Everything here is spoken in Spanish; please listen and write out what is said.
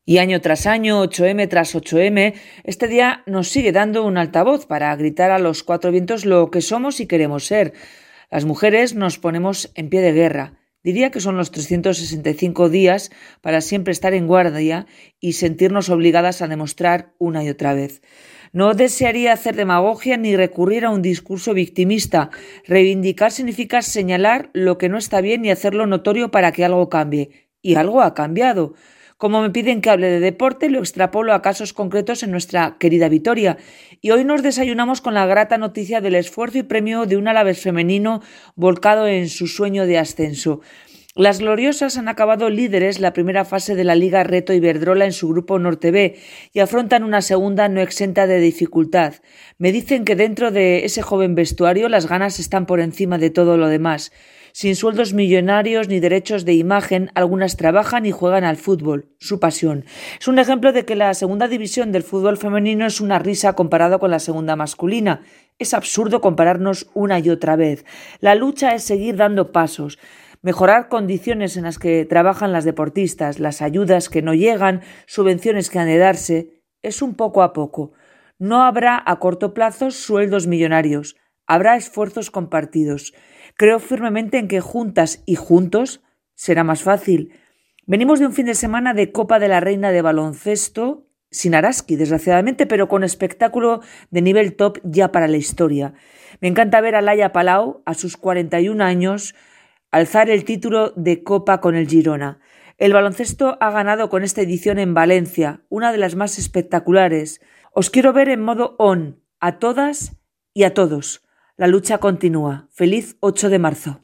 Y año tras año, 8M tras 8M, este día nos sigue dando un altavoz para gritar a los cuatro vientos lo que somos y queremos ser. Las mujeres nos ponemos en pie de guerra. Diría que son los 365 días para siempre estar en guardia y sentirnos obligadas a demostrar una y otra vez. No desearía hacer demagogia ni recurrir a un discurso victimista. Reivindicar significa señalar lo que no está bien y hacerlo notorio para que algo cambie. Y algo ha cambiado. Como me piden que hable de deporte, lo extrapolo a casos concretos en nuestra querida Vitoria. Y hoy nos desayunamos con la grata noticia del esfuerzo y premio de un Alavés femenino volcado en su sueño de ascenso. Las gloriosas han acabado líderes la primera fase de la Liga Reto Iberdrola en su grupo Norte B y afrontan una segunda no exenta de dificultad. Me dicen que dentro de ese joven vestuario las ganas están por encima de todo lo demás. Sin sueldos millonarios ni derechos de imagen, algunas trabajan y juegan al fútbol, su pasión. Es un ejemplo de que la segunda división del fútbol femenino es una risa comparado con la segunda masculina. Es absurdo compararnos una y otra vez. La lucha es seguir dando pasos, mejorar condiciones en las que trabajan las deportistas, las ayudas que no llegan, subvenciones que han de darse. Es un poco a poco. No habrá a corto plazo sueldos millonarios. Habrá esfuerzos compartidos. Creo firmemente en que juntas y juntos será más fácil. Venimos de un fin de semana de Copa de la Reina de baloncesto, sin Araski, desgraciadamente, pero con espectáculo de nivel top ya para la historia. Me encanta ver a Laia Palau, a sus 41 años, alzar el título de Copa con el Girona. El baloncesto ha ganado con esta edición en Valencia, una de las más espectaculares. Os quiero ver en modo on, a todas y a todos. La lucha continúa. Feliz 8 de marzo.